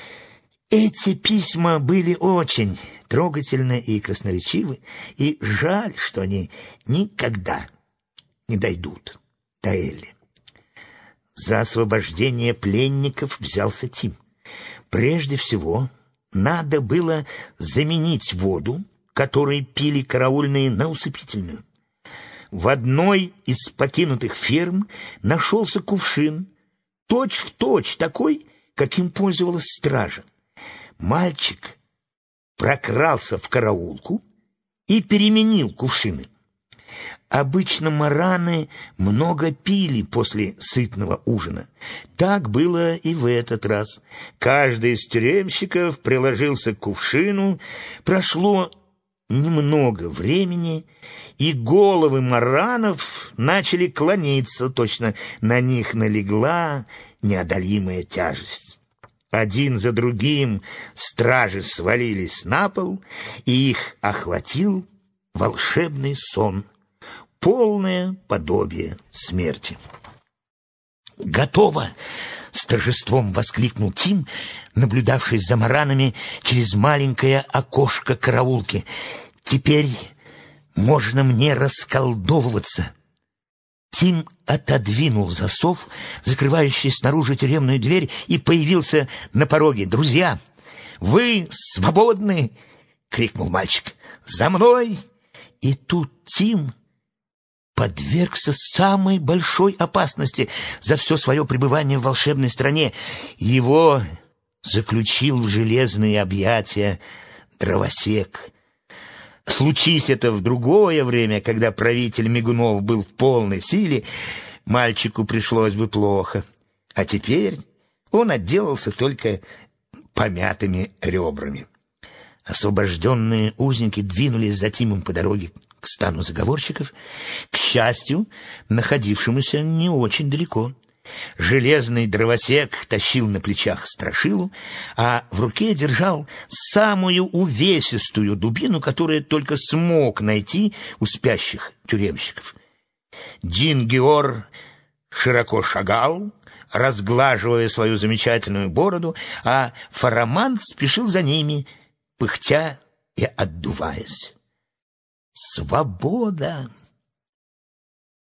Эти письма были очень трогательны и красноречивы, и жаль, что они никогда не дойдут до Элли. За освобождение пленников взялся Тим. Прежде всего, надо было заменить воду, которой пили караульные, на усыпительную. В одной из покинутых ферм нашелся кувшин, точь-в-точь такой, каким пользовалась стража. Мальчик прокрался в караулку и переменил кувшины. Обычно мараны много пили после сытного ужина. Так было и в этот раз. Каждый из тюремщиков приложился к кувшину. Прошло немного времени, и головы маранов начали клониться, точно на них налегла неодолимая тяжесть. Один за другим стражи свалились на пол, и их охватил волшебный сон, полное подобие смерти. «Готово!» — с торжеством воскликнул Тим, наблюдавший за маранами через маленькое окошко караулки. «Теперь можно мне расколдовываться». Тим отодвинул засов, закрывающий снаружи тюремную дверь, и появился на пороге. «Друзья, вы свободны!» — крикнул мальчик. «За мной!» И тут Тим подвергся самой большой опасности за все свое пребывание в волшебной стране. Его заключил в железные объятия Дровосек. Случись это в другое время, когда правитель Мигунов был в полной силе, мальчику пришлось бы плохо. А теперь он отделался только помятыми ребрами. Освобожденные узники двинулись за Тимом по дороге к стану заговорщиков, к счастью, находившемуся не очень далеко. Железный Дровосек тащил на плечах страшилу, а в руке держал самую увесистую дубину, которую только смог найти у спящих тюремщиков. Дин Геор широко шагал, разглаживая свою замечательную бороду, а Фарамант спешил за ними, пыхтя и отдуваясь. Свобода!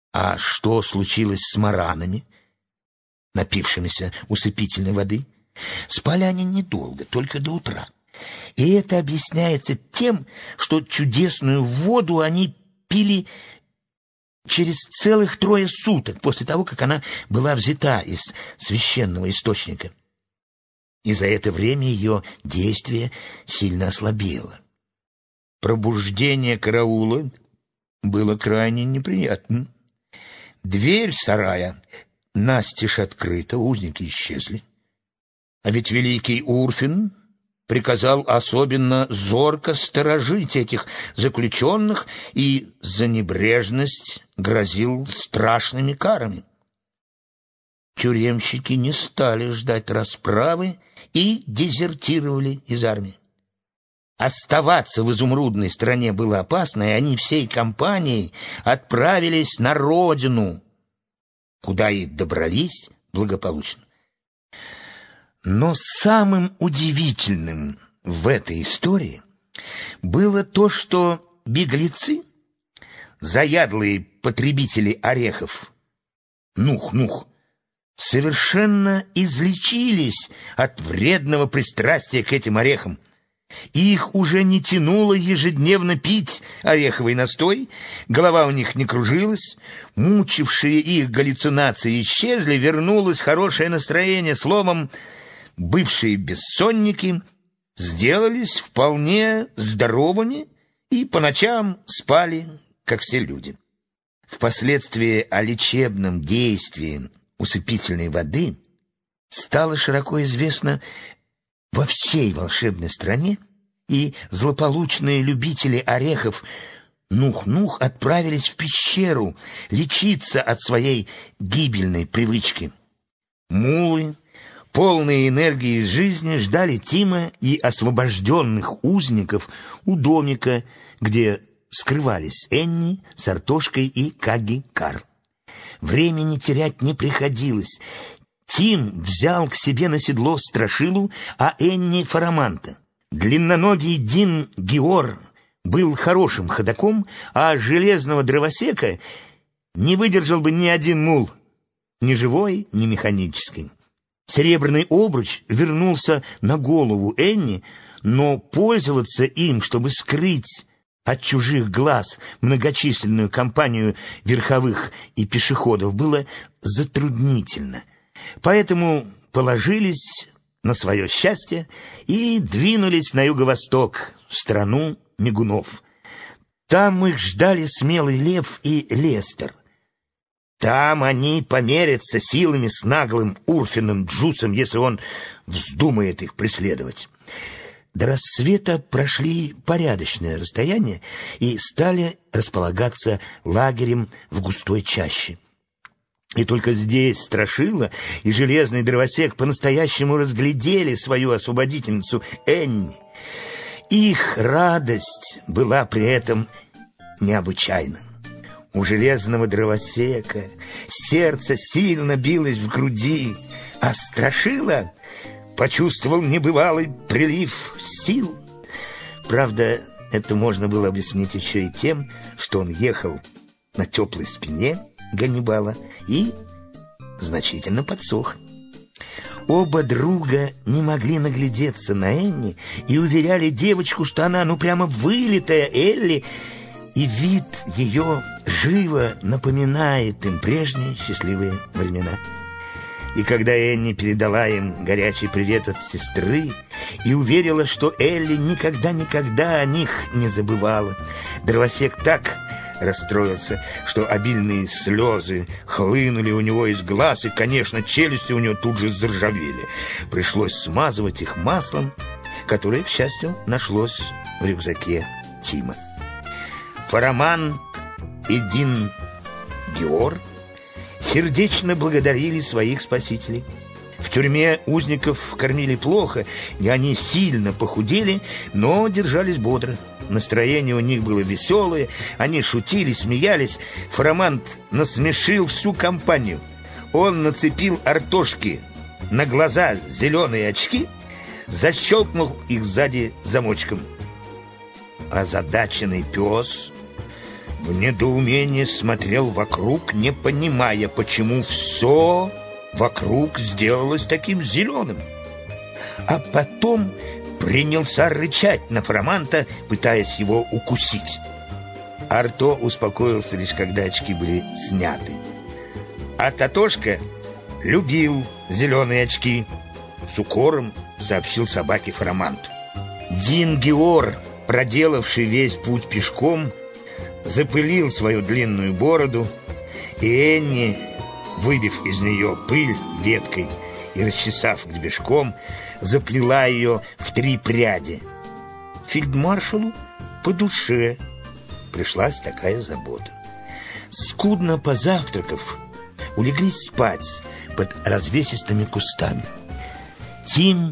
А что случилось с маранами, напившимися усыпительной воды? Спали они недолго, только до утра. И это объясняется тем, что чудесную воду они пили через целых трое суток после того, как она была взята из священного источника. И за это время ее действие сильно ослабело. Пробуждение караула было крайне неприятным. Дверь сарая настежь открыта, узники исчезли. А ведь великий Урфин приказал особенно зорко сторожить этих заключенных и за небрежность грозил страшными карами. Тюремщики не стали ждать расправы и дезертировали из армии. Оставаться в изумрудной стране было опасно, и они всей компанией отправились на родину, куда и добрались благополучно. Но самым удивительным в этой истории было то, что беглецы, заядлые потребители орехов, нух-нух, совершенно излечились от вредного пристрастия к этим орехам. Их уже не тянуло ежедневно пить ореховый настой, голова у них не кружилась, мучившие их галлюцинации исчезли, вернулось хорошее настроение. Словом, бывшие бессонники сделались вполне здоровыми и по ночам спали, как все люди. Впоследствии о лечебном действии усыпительной воды стало широко известно во всей волшебной стране, и злополучные любители орехов Нух-Нух отправились в пещеру лечиться от своей гибельной привычки. Мулы, полные энергии из жизни, ждали Тима и освобожденных узников у домика, где скрывались Энни с Артошкой и Каги-Кар. Времени терять не приходилось. Тим взял к себе на седло Страшилу, а Энни — Фараманта. Длинноногий Дин Геор был хорошим ходоком, а железного дровосека не выдержал бы ни один мул, ни живой, ни механический. Серебряный обруч вернулся на голову Энни, но пользоваться им, чтобы скрыть от чужих глаз многочисленную компанию верховых и пешеходов, было затруднительно. Поэтому положились на свое счастье и двинулись на юго-восток, в страну мигунов. Там их ждали Смелый Лев и Лестер. Там они померятся силами с наглым Урфиным Джусом, если он вздумает их преследовать. До рассвета прошли порядочное расстояние и стали располагаться лагерем в густой чаще. И только здесь Страшила и железный дровосек по-настоящему разглядели свою освободительницу Энни. Их радость была при этом необычайна. У железного дровосека сердце сильно билось в груди, а Страшила почувствовал небывалый прилив сил. Правда, это можно было объяснить еще и тем, что он ехал на теплой спине Ганнибала и значительно подсох. Оба друга не могли наглядеться на Энни и уверяли девочку, что она ну прямо вылитая Элли, и вид ее живо напоминает им прежние счастливые времена. И когда Энни передала им горячий привет от сестры и уверила, что Элли никогда-никогда о них не забывала, дровосек так расстроился, что обильные слезы хлынули у него из глаз, и, конечно, челюсти у него тут же заржавели. Пришлось смазывать их маслом, которое, к счастью, нашлось в рюкзаке Тима. Фарамант и Дин Геор сердечно благодарили своих спасителей. В тюрьме узников кормили плохо, и они сильно похудели, но держались бодро. Настроение у них было веселое, они шутили, смеялись. Фарамант насмешил всю компанию. Он нацепил Артошке на глаза зеленые очки, защелкнул их сзади замочком. Озадаченный пес в недоумении смотрел вокруг, не понимая, почему все вокруг сделалось таким зеленым. А потом принялся рычать на Фроманта, пытаясь его укусить. Арто успокоился лишь, когда очки были сняты. А Татошка любил зеленые очки, с укором сообщил собаке Фроманту. Дин Геор, проделавший весь путь пешком, запылил свою длинную бороду, и Энни, выбив из нее пыль веткой и расчесав гребешком, заплела ее в три пряди. Фельдмаршалу по душе пришлась такая забота. Скудно позавтракав, улеглись спать под развесистыми кустами. Тим,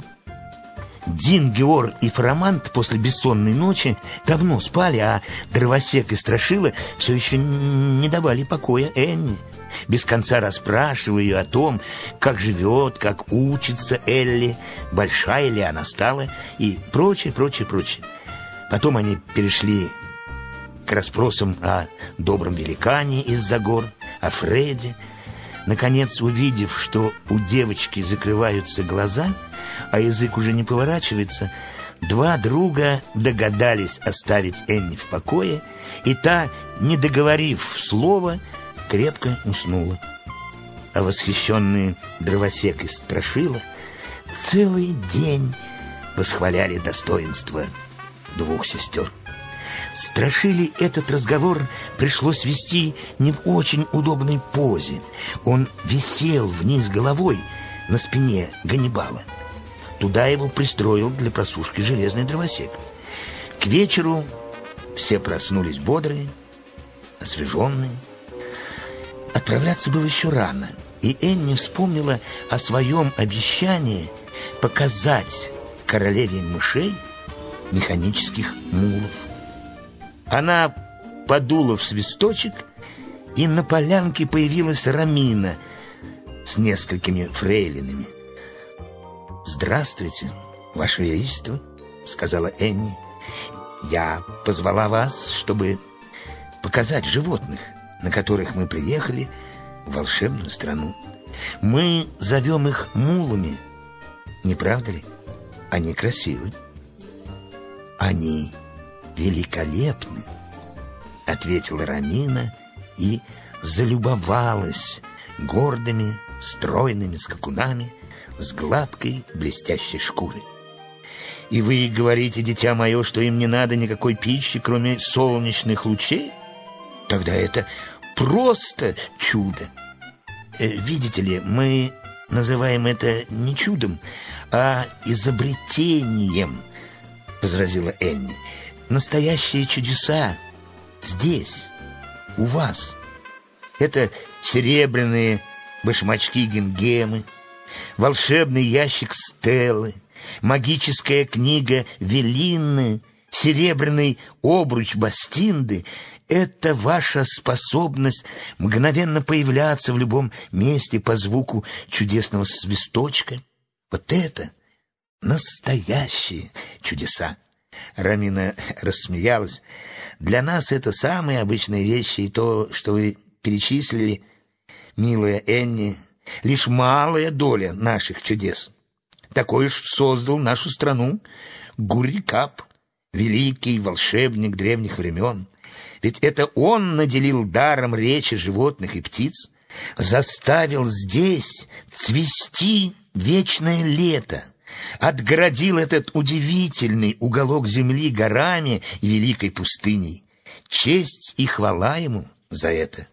Дин, Геор и Фромант после бессонной ночи давно спали, а Дровосек и Страшила все еще не давали покоя Энни, без конца расспрашивая ее о том, как живет, как учится Элли, большая ли она стала и прочее, прочее, прочее. Потом они перешли к расспросам о добром великане из-за гор, о Фреде. Наконец, увидев, что у девочки закрываются глаза, а язык уже не поворачивается, два друга догадались оставить Энни в покое, и та, не договорив слова, крепко уснула. А восхищенные Дровосек и Страшила целый день восхваляли достоинства двух сестер. Страшиле этот разговор пришлось вести не в очень удобной позе. Он висел вниз головой на спине Ганнибала. Туда его пристроил для просушки железный Дровосек. К вечеру все проснулись бодрые, освеженные. Отправляться было еще рано, и Энни вспомнила о своем обещании показать королеве мышей механических мулов. Она подула в свисточек, и на полянке появилась Ромина с несколькими фрейлинами. «Здравствуйте, Ваше Величество», — сказала Энни. «Я позвала вас, чтобы показать животных, на которых мы приехали в волшебную страну. Мы зовем их мулами, не правда ли? Они красивы. Они великолепны», — ответила Ромина и залюбовалась гордыми, стройными скакунами с гладкой блестящей шкурой. «И вы говорите, дитя мое, что им не надо никакой пищи, кроме солнечных лучей? Тогда это просто чудо. Видите ли, мы называем это не чудом, а изобретением», — возразила Энни. «Настоящие чудеса здесь, у вас. Это серебряные башмачки Гингемы, волшебный ящик Стеллы, магическая книга Велинны, серебряный обруч Бастинды. Это ваша способность мгновенно появляться в любом месте по звуку чудесного свисточка. Вот это настоящие чудеса». Ромина рассмеялась. «Для нас это самые обычные вещи, и то, что вы перечислили, милая Энни, лишь малая доля наших чудес. Такой уж создал нашу страну Гурри-Кап, великий волшебник древних времен. Ведь это он наделил даром речи животных и птиц, заставил здесь цвести вечное лето, отгородил этот удивительный уголок земли горами и великой пустыней. Честь и хвала ему за это.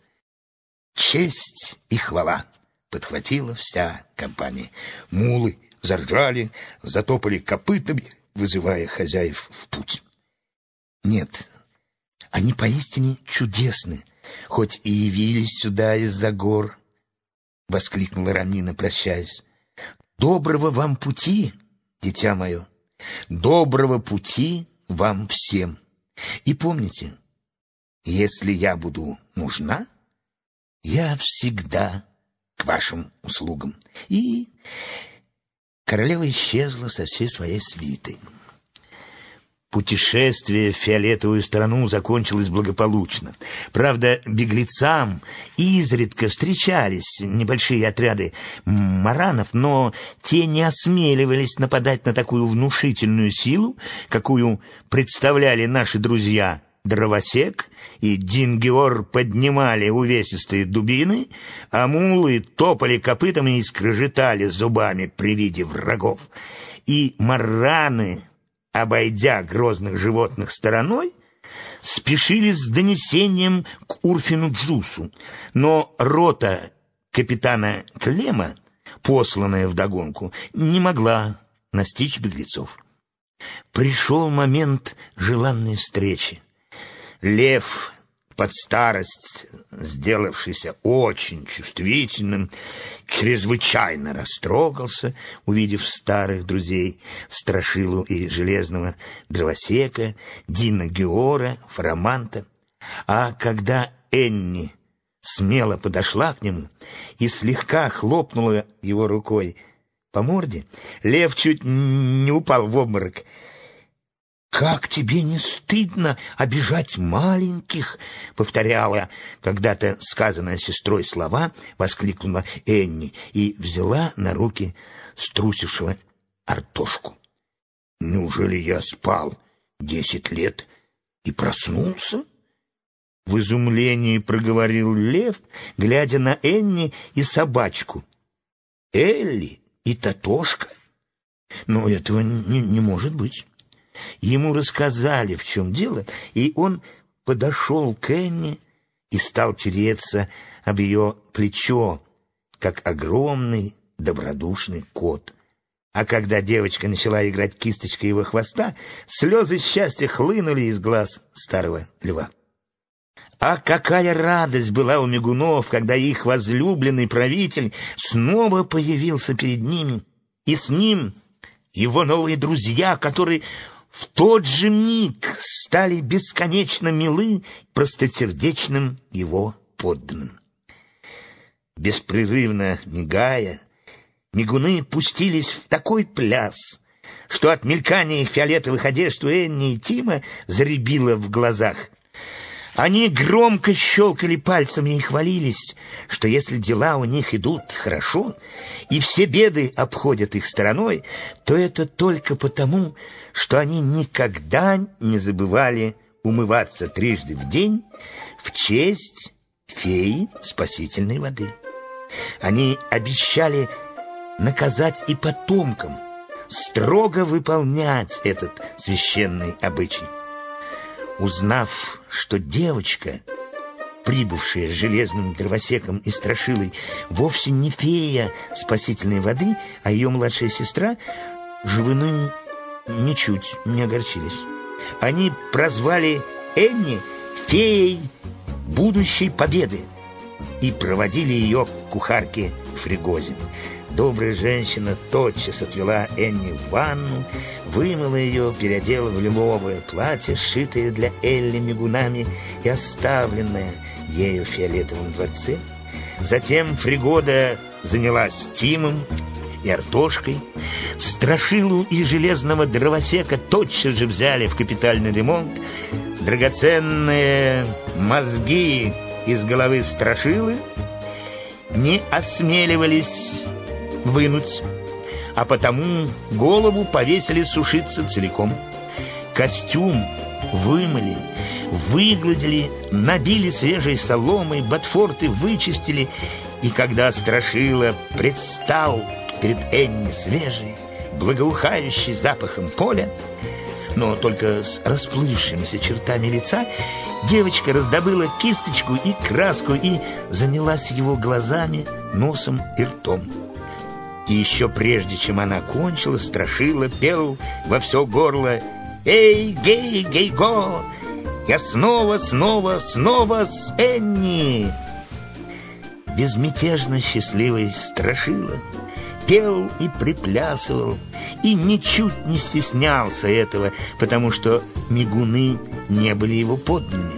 Честь и хвала», — подхватила вся компания. Мулы заржали, затопали копытами, вызывая хозяев в путь. «Нет, они поистине чудесны, хоть и явились сюда из-за гор», — воскликнула Ромина, прощаясь. «Доброго вам пути, дитя мое, доброго пути вам всем. И помните, если я буду нужна, я всегда к вашим услугам». И королева исчезла со всей своей свитой. Путешествие в фиолетовую страну закончилось благополучно. Правда, беглецам изредка встречались небольшие отряды маранов, но те не осмеливались нападать на такую внушительную силу, какую представляли наши друзья Дровосек и Дингиор. Поднимали увесистые дубины, а мулы топали копытами и скрежетали зубами при виде врагов. И мараны, обойдя грозных животных стороной, спешили с донесением к Урфину Джусу, но рота капитана Клема, посланная вдогонку, не могла настичь беглецов. Пришел момент желанной встречи. Лев, под старость сделавшийся очень чувствительным, чрезвычайно растрогался, увидев старых друзей Страшилу и Железного Дровосека, Дина Геора, Фараманта. А когда Энни смело подошла к нему и слегка хлопнула его рукой по морде, лев чуть не упал в обморок. «Как тебе не стыдно обижать маленьких?» — повторяла когда-то сказанная сестрой слова, воскликнула Энни и взяла на руки струсившего Артошку. «Неужели я спал десять лет и проснулся?» — в изумлении проговорил лев, глядя на Энни и собачку. «Элли и Татошка? Но этого не, не может быть». Ему рассказали, в чем дело, и он подошел к Энни и стал тереться об ее плечо, как огромный добродушный кот. А когда девочка начала играть кисточкой его хвоста, слезы счастья хлынули из глаз старого льва. А какая радость была у мигунов, когда их возлюбленный правитель снова появился перед ними, и с ним его новые друзья, которые в тот же миг стали бесконечно милы простосердечным его подданным. Беспрерывно мигая, мигуны пустились в такой пляс, что от мелькания их фиолетовых одежд у Энни и Тима зарябило в глазах. Они громко щелкали пальцами и хвалились, что если дела у них идут хорошо, и все беды обходят их стороной, то это только потому, что они никогда не забывали умываться трижды в день в честь феи спасительной воды. Они обещали наказать и потомкам строго выполнять этот священный обычай. Узнав, что девочка, прибывшая с Железным Дровосеком и Страшилой, вовсе не фея спасительной воды, а ее младшая сестра, живуны ничуть не огорчились. Они прозвали Энни феей будущей победы и проводили ее к кухарке Фригозе. Добрая женщина тотчас отвела Энни в ванну, вымыла ее, переодела в лиловое платье, сшитое для Элли мигунами и оставленное ею в фиолетовом дворце. Затем Фригода занялась Тимом и Артошкой. Страшилу и Железного Дровосека тотчас же взяли в капитальный ремонт. Драгоценные мозги из головы Страшилы не осмеливались вынуть, а потому голову повесили сушиться целиком. Костюм вымыли, выгладили, набили свежей соломой, ботфорты вычистили, и когда Страшила предстал перед Энни свежий, благоухающий запахом поля, но только с расплывшимися чертами лица, девочка раздобыла кисточку и краску и занялась его глазами, носом и ртом. И еще прежде, чем она кончила, Страшила пел во все горло: «Эй, гей, гей-го! Я снова, снова, снова с Энни!» Безмятежно счастливый Страшила пел и приплясывал, и ничуть не стеснялся этого, потому что мигуны не были его подданными.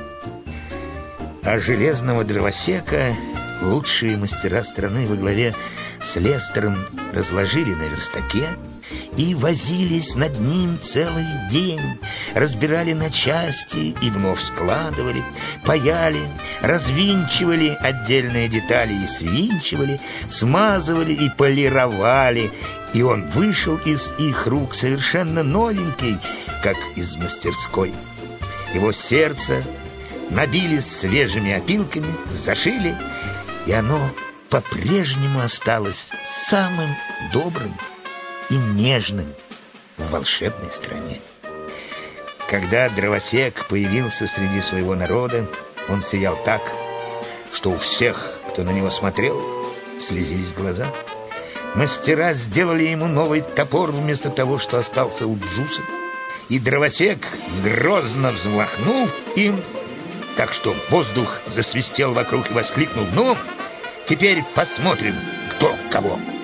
А Железного Дровосека лучшие мастера страны во главе с Лестером разложили на верстаке и возились над ним целый день, разбирали на части и вновь складывали, паяли, развинчивали отдельные детали и свинчивали, смазывали и полировали, и он вышел из их рук совершенно новенький, как из мастерской. Его сердце набили свежими опилками, зашили, и оно по-прежнему осталось самым добрым и нежным в волшебной стране. Когда дровосек появился среди своего народа, он сиял так, что у всех, кто на него смотрел, слезились глаза. Мастера сделали ему новый топор вместо того, что остался у Джуса, и дровосек грозно взмахнул им, так что воздух засвистел вокруг и воскликнул: «Ну, теперь посмотрим, кто кого».